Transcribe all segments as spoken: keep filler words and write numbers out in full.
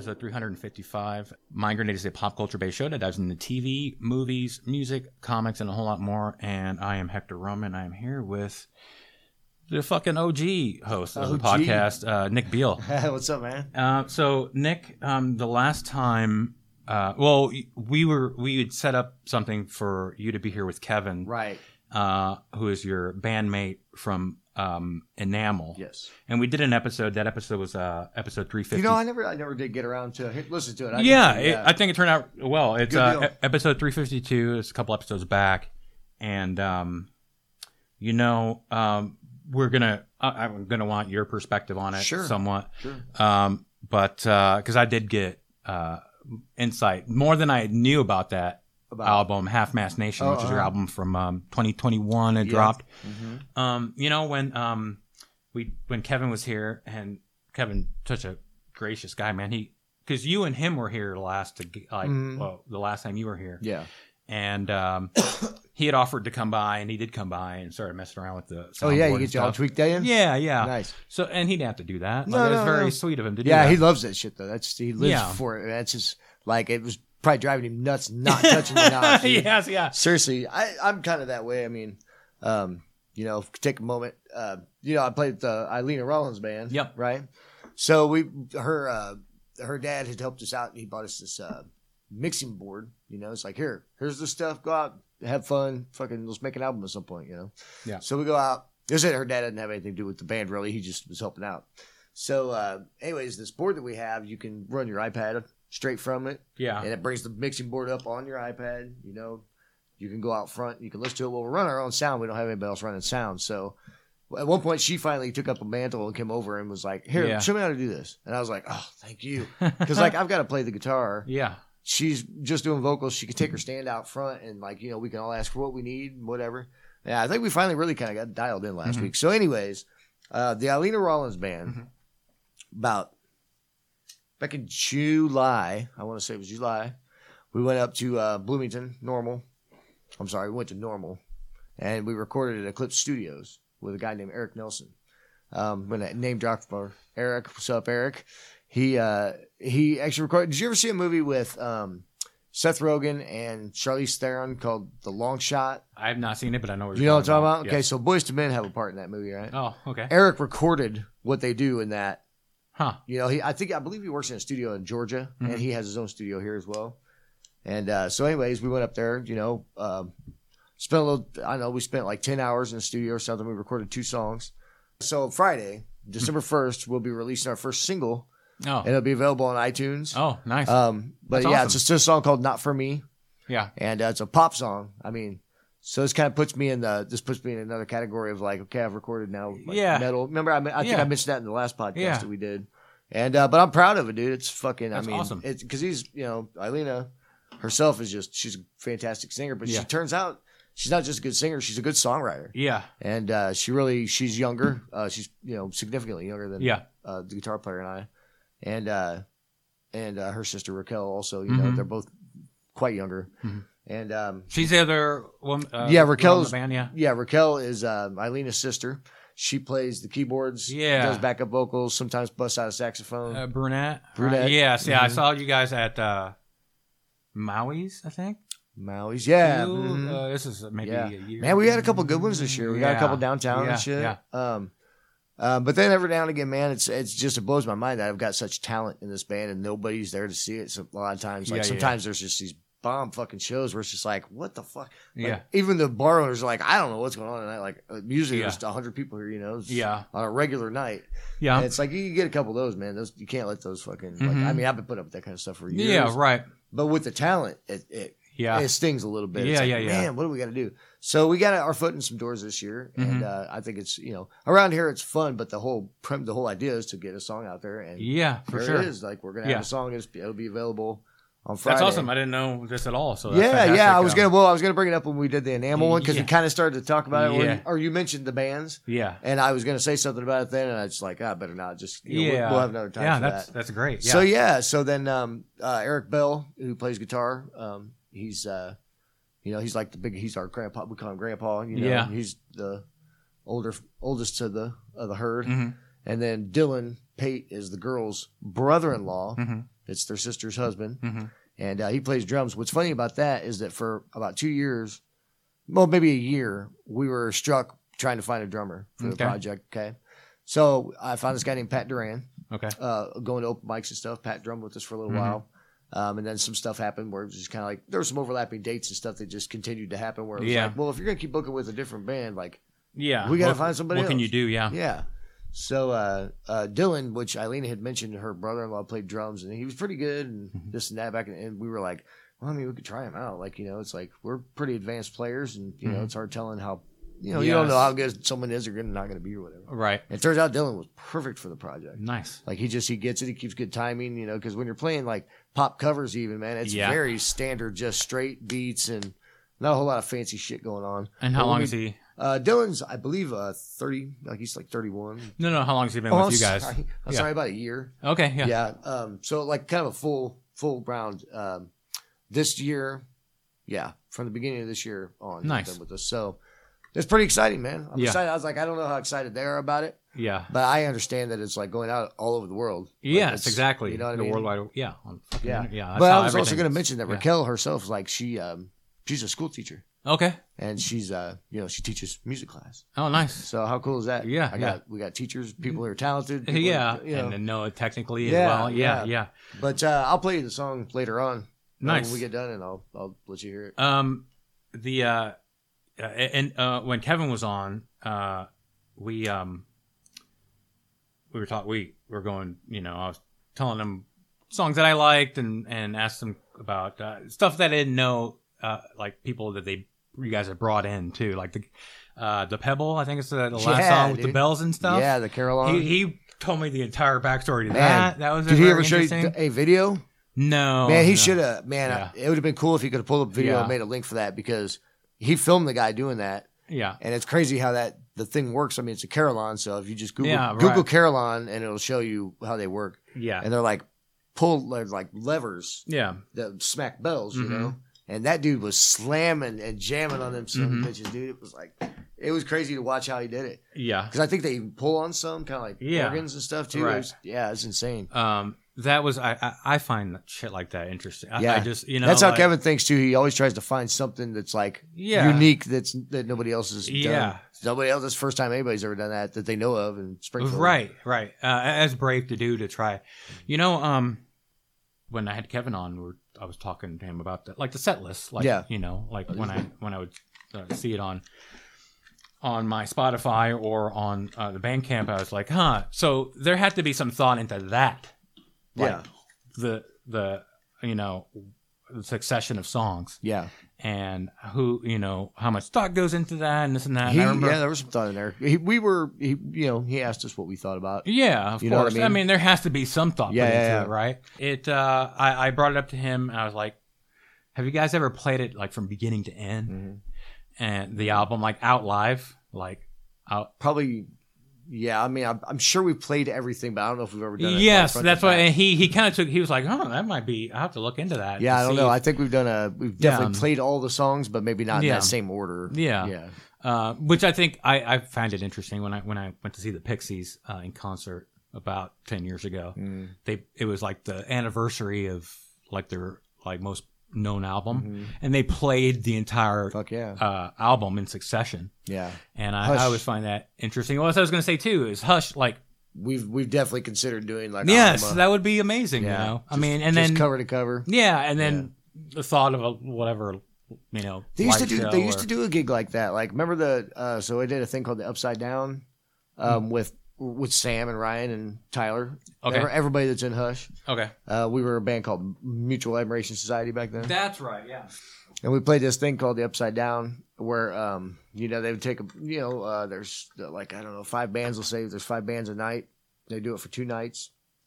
episode three hundred fifty-five. Mind Grenade is a pop culture-based show that dives into T V, movies, music, comics, and a whole lot more. And I am Hector Roman. I am here with the fucking O G host of the O G. podcast, uh, Nick Beal. What's up, man? Uh, so, Nick, um, the last time, uh, well, we were we had set up something for you to be here with Kevin, Right. uh, who is your bandmate from um, Enamel. Yes. And we did an episode. That episode was uh, episode three fifty. You know, I never, I never did get around to hit, listen to it. I yeah, didn't- it, I think it turned out well. It's Good uh, deal. e- episode three fifty-two. It's a couple episodes back, and um, you know, um, we're gonna. I, I'm gonna want your perspective on it, Sure. somewhat. Sure. Um, but because I did get uh, insight more than I knew about that About- album, Half Mast Nation, Oh, which is your uh-huh. album from um, twenty twenty-one. It Yeah. dropped. Mm-hmm. Um, you know when um, we when Kevin was here, and Kevin, such a gracious guy, man. He because you and him were here last to g- like Mhm. well the last time you were here, Yeah. and um, he had offered to come by, and he did come by and started messing around with the. Oh, yeah, soundboard you and get you all stuff. tweaked in? Yeah, yeah. Nice. So and he didn't have to do that. No, Like, it was no, very no. sweet of him to do Yeah, that. he loves that shit, though. That's He lives Yeah. for it. That's just, like, it was probably driving him nuts not touching the knobs. dude. yes, yeah. Seriously, I, I'm kind of that way. I mean, um, you know, take a moment. Uh, you know, I played the Eileen Rollins band. Yep. Right. So we, her, uh, her dad had helped us out, and he bought us this uh, mixing board. You know, it's like, here, here's the stuff. Go out, have fun. Fucking, let's make an album at some point. You know. Yeah. So we go out. This is her dad didn't have anything to do with the band really. He just was helping out. So, uh, anyways, this board that we have, you can run your iPad straight from it. Yeah. And it brings the mixing board up on your iPad. You know, you can go out front. You can listen to it. Well, we run our own sound. We don't have anybody else running sound. So at one point, she finally took up a mantle and came over and was like, here, Yeah. show me how to do this. And I was like, oh, thank you. Because, like, I've got to play the guitar. Yeah. She's just doing vocals. She can take her stand out front and, like, you know, we can all ask for what we need and whatever. Yeah, I think we finally really kind of got dialed in last Mhm. week. So, anyways, uh, the Eileen Rollins band, Mhm. about back in July, I want to say it was July, we went up to uh, Bloomington, Normal. I'm sorry, we went to Normal, and we recorded at Eclipse Studios with a guy named Eric Nelson. Um, when that name dropped for Eric, what's up, Eric? He uh, he actually recorded. Did you ever see a movie with um, Seth Rogen and Charlize Theron called The Long Shot? I have not seen it, but I know what You you're know what I'm talking about? Okay, Yes. so Boyz two Men have a part in that movie, right? Oh, okay. Eric recorded what they do in that. Huh. You know, he I think I believe he works in a studio in Georgia, Mhm. and he has his own studio here as well. And uh, so, anyways, we went up there. You know, um, spent a little. I don't know we spent like ten hours in the studio or something. We recorded two songs. So Friday, December first, we'll be releasing our first single, Oh. and it'll be available on iTunes. Oh, nice. Um, but That's yeah, awesome. it's just a song called "Not for Me," yeah. and uh, it's a pop song. I mean. So this kind of puts me in the this puts me in another category of like, okay, I've recorded now like Yeah. metal. Remember, I, I think Yeah. I mentioned that in the last podcast Yeah. that we did. And uh, but I'm proud of it, dude. It's fucking. That's I mean, awesome. It's because he's you know Eilena herself is just she's a fantastic singer, but Yeah. she turns out she's not just a good singer; she's a good songwriter. Yeah. And uh, she really she's younger. Uh, she's you know significantly younger than Yeah. uh, the guitar player and I, and uh, and uh, her sister Raquel also. You know Mhm. they're both quite younger. Mhm. And um, She's the other woman. Uh, Yeah, girl in Raquel's- the band, yeah. yeah, Raquel is uh, Eilena's sister. She plays the keyboards, Yeah. does backup vocals, sometimes busts out a saxophone. Uh, brunette. Brunette. Right? Yes. Yeah. I Mhm. saw you guys at uh, Maui's, I think. Maui's, yeah. Two, mhm. uh, this is maybe Yeah. a year. Man, we had a couple good ones this year. We got a Yeah. couple downtown Yeah, and shit. yeah. Um, uh, but then every now and again, man, it's it's just it blows my mind that I've got such talent in this band and nobody's there to see it. So a lot of times, like Yeah, yeah, sometimes there's just these bomb fucking shows where it's just like, what the fuck? Like, Yeah. Even the bar owners are like, I don't know what's going on tonight. Like uh, usually Yeah. there's a hundred people here, you know, it's Yeah. on a regular night. Yeah. And it's like you can get a couple of those, man. Those you can't let those fucking. Like, Mhm. I mean, I've been putting up with that kind of stuff for years. Yeah. Right. But with the talent, it it, Yeah. it stings a little bit. It's Yeah, like, yeah, yeah. Man, what do we got to do? So we got our foot in some doors this year, and Mhm. uh, I think it's you know around here it's fun, but the whole prim- the whole idea is to get a song out there, and Yeah. For there sure. it is. Like we're gonna Yeah. have a song. It's, it'll be available on Friday. That's awesome. I didn't know this at all. So that's yeah, fantastic. yeah. I was Um, gonna well, I was gonna bring it up when we did the enamel one because Yeah. we kind of started to talk about it, or Yeah. you, or you mentioned the bands. Yeah. And I was going to say something about it then, and I was like, ah, better not. Just you know, we'll- Yeah. we'll, have another time Yeah. for That's that. that's great. Yeah. So yeah, so then um, uh, Eric Bell, who plays guitar, um, he's uh, you know he's like the big he's our grandpa. We call him Grandpa. You know, Yeah. he's the older oldest to the of the herd. Mhm. And then Dylan Pate is the girl's brother-in-law. Mm-hmm. It's their sister's husband. Mm-hmm. And uh, he plays drums. What's funny about that is that for about two years, well, maybe a year, we were struck trying to find a drummer for the Okay. project. Okay. So I found this guy named Pat Duran, Okay. uh, going to open mics and stuff. Pat drummed with us for a little Mhm. while. Um, and then some stuff happened where it was just kind of like, there were some overlapping dates and stuff that just continued to happen where it was Yeah. like, well, if you're going to keep booking with a different band, like, Yeah. we got to What- find somebody What can else. you do? Yeah. Yeah. So uh, uh, Dylan, which Eileen had mentioned, her brother-in-law played drums, and he was pretty good, and Mhm. this and that back, in, and we were like, well, I mean, we could try him out. Like, you know, it's like we're pretty advanced players, and you know, Mhm. it's hard telling how, you know, you don't know Yes. how good someone is or not going to be or whatever. Right. And it turns out Dylan was perfect for the project. Nice. Like he just he gets it, he keeps good timing, you know, because when you're playing like pop covers, even man, it's Yeah. very standard, just straight beats and not a whole lot of fancy shit going on. And how But long we- is he? Uh, Dylan's, I believe, uh, thirty, like he's like thirty-one. No, no. How long has he been Oh, with I'm you guys? sorry. I'm Yeah. sorry, about a year. Okay. Yeah. Yeah. Um, so like kind of a full full round. Um, this year, yeah, from the beginning of this year on, he's Nice. been with us. So it's pretty exciting, man. I'm Yeah. excited. I was like, I don't know how excited they are about it, Yeah. but I understand that it's like going out all over the world. Like, Yes, it's- exactly. You know what I the mean? worldwide. Yeah. on fucking Yeah. internet. Yeah. That's But how I was also everything- going to mention that yeah. Raquel herself, like she, um, she's a school teacher Okay. and she's, uh, you know, she teaches music class. Oh, nice. So how cool is that? Yeah, I got we got teachers, people who are talented. people Yeah. who- you know. And then know it technically as Yeah, well. Yeah. yeah. Yeah. But uh, I'll play you the song later on. uh, Nice. When we get done, and I'll I'll let you hear it. Um, the uh, uh, and uh, when Kevin was on, uh, we um, we were talking. We were going. You know, I was telling him songs that I liked, and and asked him about uh, stuff that I didn't know, uh, like people that they you guys had brought in too, like the uh, the Pebble. I think it's the, the last Yeah, song with dude. the bells and stuff. Yeah, the Caroline. He, he told me the entire backstory to Man, that. That was Did he very ever show you interesting. a video? No, Man, he no. should have. Man, Yeah. it would have been cool if he could have pulled up a video Yeah. and made a link for that because he filmed the guy doing that, Yeah, and it's crazy how that the thing works. I mean, it's a Caroline, so if you just Google Yeah, Google right. Caroline, and it'll show you how they work, yeah, and they're like pull they're like levers yeah. that smack bells, you Mhm. know. And that dude was slamming and jamming on them some Mhm. bitches, dude. It was like, it was crazy to watch how he did it. Yeah. Because I think they even pull on some kind of like Yeah. organs and stuff too. Right. It was- yeah, it's insane. Um, that was I, I. I find shit like that interesting. I, Yeah. I just you know That's how like- Kevin thinks too. He always tries to find something that's like Yeah. unique that's that nobody else has done. Yeah. Nobody else. That's the first time anybody's ever done that that they know of in Springfield. Right, right. Uh, as brave to do to try. You know, um, when I had Kevin on, we were, I was talking to him about the, like the set list. Like, Yeah. You know, like when I when I would uh, see it on on my Spotify or on uh, the Bandcamp, I was like, huh. So there had to be some thought into that. Like, Yeah. The the you know the succession of songs Yeah. and who you know how much thought goes into that and this and that. And He, I remember, yeah, there was some thought in there. He, we were, he, you know, he asked us what we thought about. Yeah, of You know what I course. I mean? mean? there has to be some thought Yeah, put yeah, into yeah. it, right? It. Uh, I, I brought it up to him, and I was like, "Have you guys ever played it like from beginning to end, Mhm. and the album like out live, like out?" Probably, yeah. I mean, I'm, I'm sure we've played everything, but I don't know if we've ever done it. like, Yes, front that's to why. back. And he he kind of took. He was like, "Oh, that might be. I have to look into that." Yeah, to I don't see know. if- I think we've done a. We've definitely Yeah. played all the songs, but maybe not in Yeah. that same order. Yeah. yeah, Uh, which I think I, I found it interesting when I when I went to see the Pixies uh, in concert about ten years ago. Mm. They it was like the anniversary of like their like most known album, Mhm. and they played the entire Fuck yeah, uh, album in succession. yeah. And I, Hush. I always find that interesting. What I was going to say too is Hush, like We've we've definitely considered doing like yes, Alma. that would be amazing. Yeah, You know, I just- mean, and just then cover to cover. yeah, and then the thought of a whatever you know. They used to light do. show They used or- to do a gig like that. Like remember the? Uh, so I did a thing called the Upside Down, um, with with Sam and Ryan and Tyler. Okay. Every- everybody that's in Hush. Okay, Uh, we were a band called Mutual Admiration Society back then, that's right. Yeah. and we played this thing called the Upside Down, where um, you know they would take a, you know, uh, there's uh, like I don't know, five bands. Will say there's five bands a night. They do it for two nights.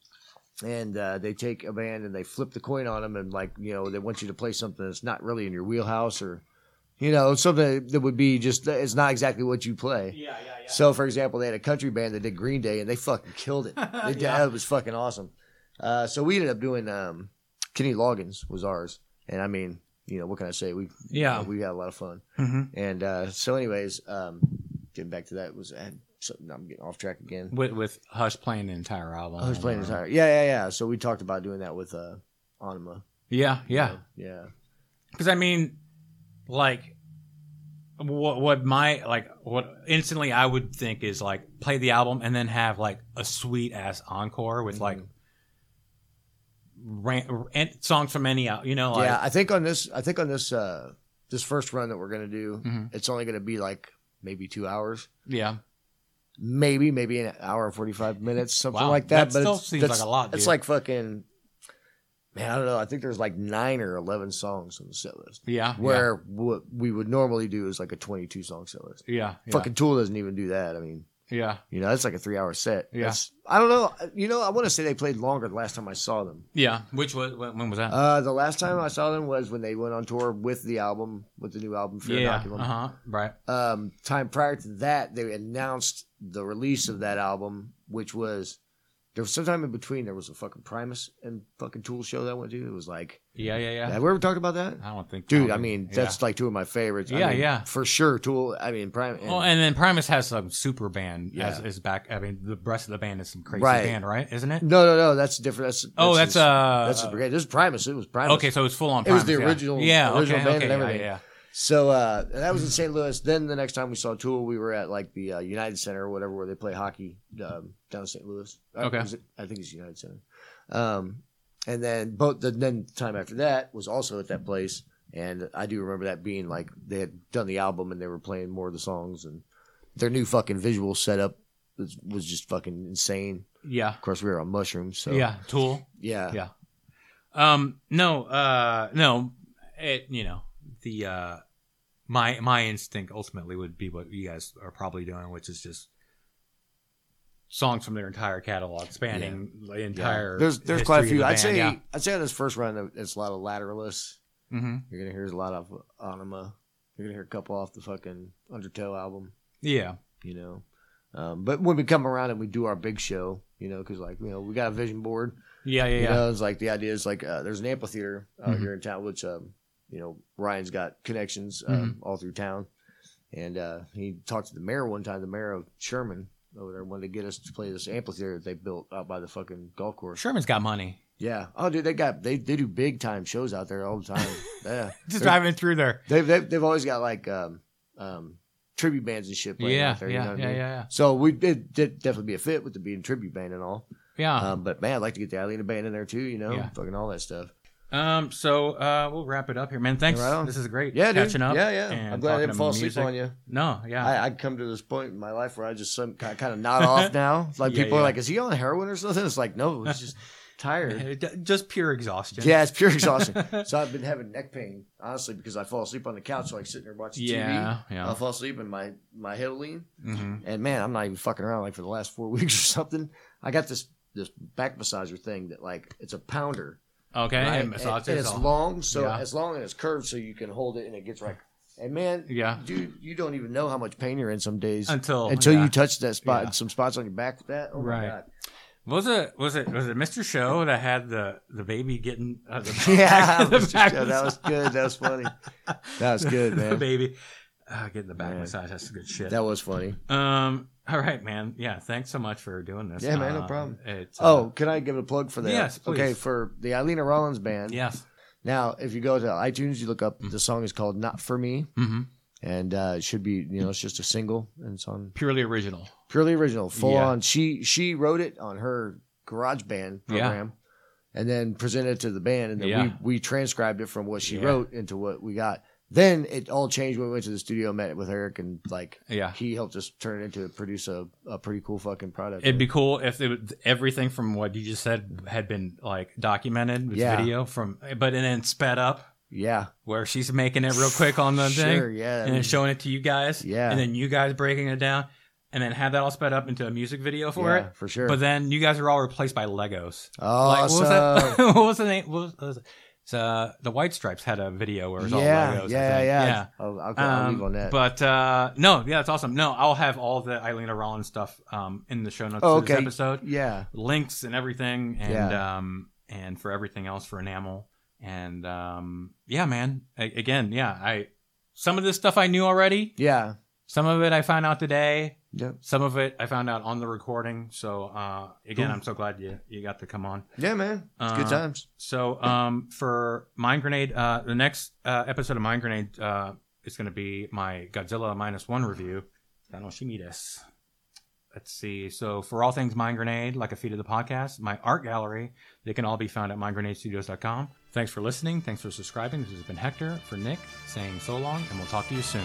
And uh, they take a band and they flip the coin on them, and like you know, they want you to play something that's not really in your wheelhouse, or you know, something that would be just it's not exactly what you play. Yeah, yeah, yeah. So, for example, they had a country band that did Green Day, and they fucking killed it. They did, Yeah. It was fucking awesome. Uh, so we ended up doing um, Kenny Loggins was ours, and I mean, you know, what can I say? We Yeah. you know, we had a lot of fun. hmm And uh, so, anyways, um, getting back to that was I had So, I'm getting off track again. With with Hush playing the entire album. Hush playing the entire. Yeah, yeah, yeah. So we talked about doing that with uh, Anima. Yeah, yeah, yeah. Because I mean, like, what what my like what instantly I would think is like play the album and then have like a sweet ass encore with mm-hmm. like ran, songs from any out. You know, like, yeah. I think on this, I think on this uh, this first run that we're gonna do, mm-hmm. it's only gonna be like maybe two hours. Yeah. Maybe, maybe an hour and forty-five minutes, something wow, like that. that but still it's, seems like a lot. Dude. It's like fucking, man, I don't know. I think there's like nine or eleven songs on the set list. Yeah. Where yeah. what we would normally do is like a twenty-two song set list. Yeah, yeah. Fucking Tool doesn't even do that. I mean, yeah. You know, that's like a three hour set. Yeah. That's, I don't know. You know, I want to say they played longer the last time I saw them. Yeah. Which was, when was that? Uh, the last time I saw them was when they went on tour with the album, with the new album, Fear yeah. Inoculum. Uh huh. Right. Um, time prior to that, they announced the release of that album, which was there was sometime in between. There was a fucking Primus and fucking Tool show that I went to. It was like, yeah, yeah, yeah. Have we ever talked about that? I don't think, dude. I, I mean, yeah. that's like two of my favorites. Yeah, I mean, yeah, for sure. Tool. I mean, Primus. And, well, and then Primus has some super band yeah. as is back. I mean, the rest of the band is some crazy right. band, right? Isn't it? No, no, no. That's different. That's, that's oh, that's his, uh, that's his brigade. This is Primus. It was Primus. Okay, so it's full on. It was Primus, the original. Yeah, yeah original okay, band okay, and everything. Yeah, yeah. So uh, that was in Saint Louis. Then the next time we saw Tool, we were at like the uh, United Center or whatever, where they play hockey um, down in Saint Louis. Okay, I, I think it's United Center. Um, and then both the then time after that was also at that place, and I do remember that being like they had done the album and they were playing more of the songs, and their new fucking visual setup was, was just fucking insane. Yeah, of course we were on mushrooms. So yeah, Tool. Yeah, yeah. Um, no, uh, no, it you know. The uh, my my instinct ultimately would be what you guys are probably doing, which is just songs from their entire catalog, spanning yeah. the entire. Yeah. There's there's quite a few. I'd band, say yeah. I'd say on this first run, it's a lot of Lateralus. Mm-hmm. You're gonna hear a lot of Anima. You're gonna hear a couple off the fucking Undertow album. Yeah, you know. Um, but when we come around and we do our big show, you know, because like you know we got a vision board. Yeah, yeah, you yeah. know, it's like the idea is like uh, there's an amphitheater out mm-hmm. here in town, which. Um, You know, Ryan's got connections um, mm-hmm. all through town. And uh, he talked to the mayor one time, the mayor of Sherman over there, wanted to get us to play this amphitheater that they built out by the fucking golf course. Sherman's got money. Yeah. Oh, dude, they got they, they do big time shows out there all the time. Yeah. Just driving through there. They've, they've they've always got like um, um, tribute bands and shit playing yeah, out there. Yeah, you know what yeah, I mean? yeah, yeah. So we did, did definitely be a fit with the being tribute band and all. Yeah. Um, but man, I'd like to get the Alina band in there too. You know, yeah. fucking all that stuff. Um, so uh, we'll wrap it up here, man. Thanks. Right this is great. Yeah, catching dude. up. Yeah, yeah. I'm glad I didn't fall asleep on you. No, yeah. I, I'd come to this point in my life where I just some kind of nod off now. It's like yeah, people yeah. are like, "Is he on heroin or something?" It's like, no, he's just tired. Just pure exhaustion. Yeah, it's pure exhaustion. So I've been having neck pain, honestly, because I fall asleep on the couch, so like sitting there watching yeah, T V. Yeah, I'll fall asleep and my my head will lean. Mm-hmm. And man, I'm not even fucking around. Like for the last four weeks or something, I got this this back massager thing that like it's a pounder. Okay, right? and, and, and it's all. long, so yeah. it's long and it's curved, so you can hold it and it gets right. And man, yeah, dude, you don't even know how much pain you're in some days until until yeah. you touch that spot, yeah. some spots on your back with that. Oh right. my god! Was it was it was it Mister Show that had the, the baby getting uh, the yeah, the back Show, that was good. That was funny. That was good, man. The baby uh, getting the back man. massage. That's good shit. That was funny. Um. All right, man. Yeah. Thanks so much for doing this. Yeah, man. Uh, no problem. It's, uh, oh, can I give a plug for that? Yes, please. Okay, for the Alina Rollins band. Yes. Now, if you go to iTunes, you look up mm-hmm. the song is called "Not for Me," mm-hmm. and uh, it should be you know it's just a single and it's on purely original, purely original, full yeah. on. She she wrote it on her garage band program, yeah. and then presented it to the band, and then yeah. we we transcribed it from what she yeah. wrote into what we got. Then it all changed when we went to the studio, met with Eric, and like yeah. he helped us turn it into produce a, a pretty cool fucking product. It'd be cool if it would, everything from what you just said had been like documented with yeah. video from, but and then sped up. Yeah, where she's making it real quick on the sure, thing, Sure, yeah, and then showing it to you guys, yeah, and then you guys breaking it down, and then have that all sped up into a music video for yeah, it, for sure. But then you guys are all replaced by Legos. Oh, like, what so... was that? What was the name? What was it? It's, uh, the White Stripes had a video where it was yeah, all Legos. Yeah, yeah, yeah. I'll, I'll, I'll um, leave on that. But uh, no, yeah, it's awesome. No, I'll have all the Alina Rollins stuff um, in the show notes oh, of okay. this episode. Yeah, links and everything, and yeah. um, and for everything else for Enamel. And um, yeah, man. I, again, yeah. I some of this stuff I knew already. Yeah. Some of it I found out today. Yeah. Some of it I found out on the recording. So uh, again, Cool. I'm so glad you you got to come on. Yeah, man. It's good Uh, times. So um, for Mind Grenade, uh, the next uh, episode of Mind Grenade uh, is going to be my Godzilla minus one review. Tanoshimi Let's see. So for all things Mind Grenade, like a feed of the podcast, my art gallery, they can all be found at mind grenade studios dot com. Thanks for listening. Thanks for subscribing. This has been Hector for Nick saying so long, and we'll talk to you soon.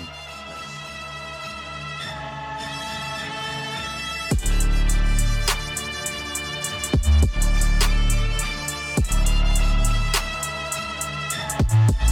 We'll be right back.